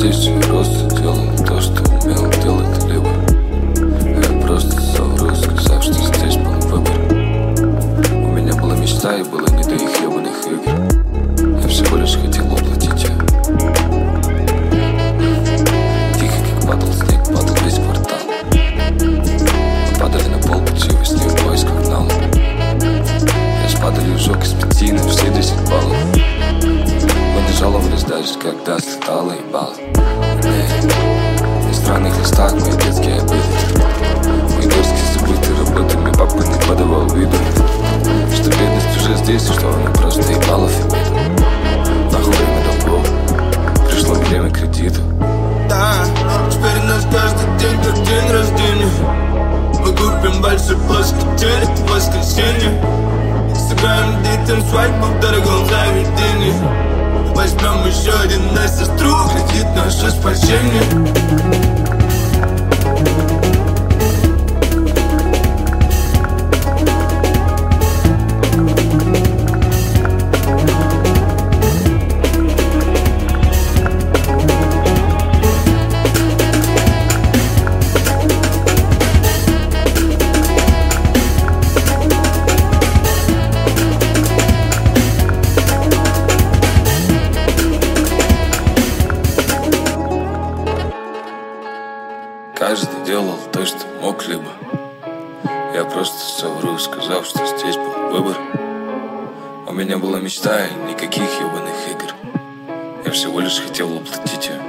здесь я просто делал то, что умел делать либо. Я просто совру, сказав, что здесь был выбор. У меня была мечта и было не до их ебаных игр. Я всего лишь хотел воплотить ее. Тихо, как падал снег, падал весь квартал. Мы падали на пол, пути во сне в поисках нала. Я спадали ужок из 5 на все 10 баллов. Мы не жаловались даже, когда слетало ебало. На странных листах мои детские обиды. Мои дочки забыты работами, папа не подавал виду, что бедность уже здесь, и что она просто ебала фибиду. Нахуй время долгов, пришло время кредита. Да, теперь у нас каждый день как день рождения. Мы купим большой плоский телек в воскресенье. Сыграем детям свадьбу в дорогом заведении. Возьмем еще один на сестру, кредит наше спасение. Каждый делал то, что мог либо. Я просто совру, сказав, что здесь был выбор. У меня была мечта и никаких ебаных игр. Я всего лишь хотел воплотить ее.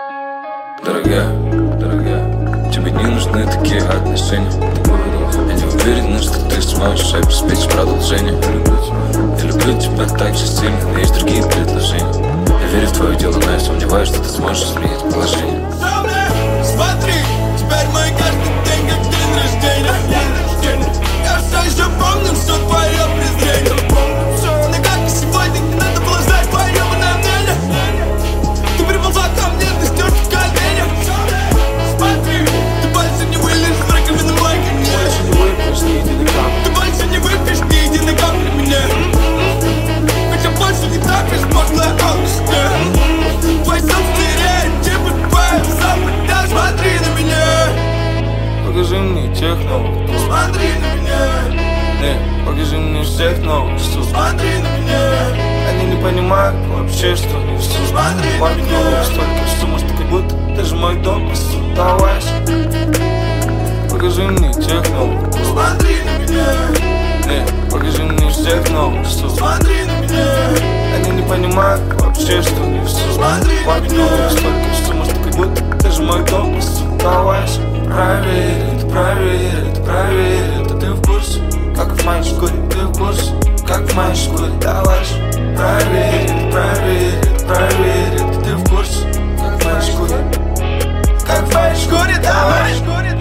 Дорогая, тебе не нужны такие отношения. Я не уверен, что ты сможешь обеспечить продолжение. Я люблю тебя так же сильно, но есть другие предложения. Я верю в твое дело, но я сомневаюсь, что ты сможешь изменить положение. Смотри, теперь мой каждый день как день рождения. Я все еще помню все твое презрение. Но как и сегодня не надо было знать твое мнение. Ты приползла ко мне, ты стёрт в коленях. Смотри, ты больше не вылезешь в раковину мой конец. Ты больше не выпьешь ни единой капли мне. Ведь я больше не так безмозглая алчная. Твой сон стереет, типа твоя запад. Смотри на меня. Покажи мне тех новых. Смотри на меня. Покажи мне всех новых. Смотри на меня. Они не понимают вообще, что не все. Смотри на Мой меня. клуб столько сумм, что как будто даже мой дом посудовась. Покажи мне тех новых. Смотри на меня. Покажи мне всех новых. Смотри на меня. Они не понимают вообще, что не все. Смотри на Мой клуб меня. столько сумм, что как будто даже мой дом посудовась. Проверь, а ты в курсе? Как в моей шкуре, ты в курсе? Как в моей шкуре, давай же. Проверь, а ты в курсе? Как в моей шкуре? Как в моей шкуре, давай.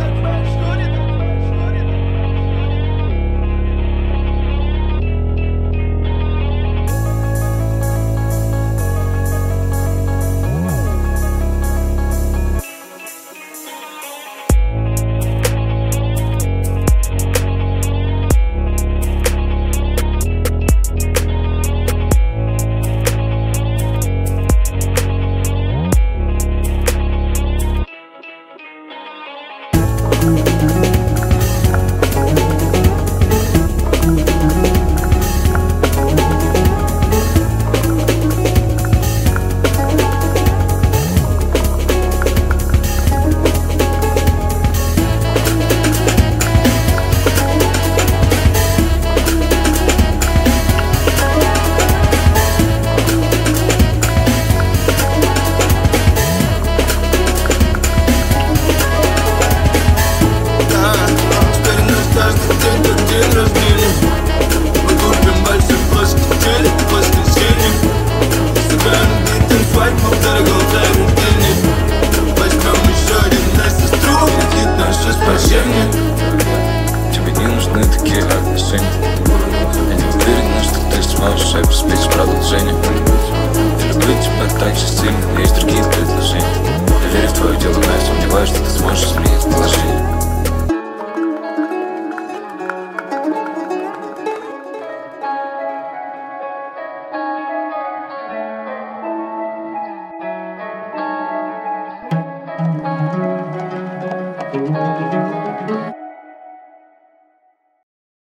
Тебе не нужны такие отношения. Я не уверен, что ты сможешь обеспечить продолжение. Я люблю тебя так же сильно, но есть другие предложения. Я верю в твое дело, но я сомневаюсь, что ты сможешь изменить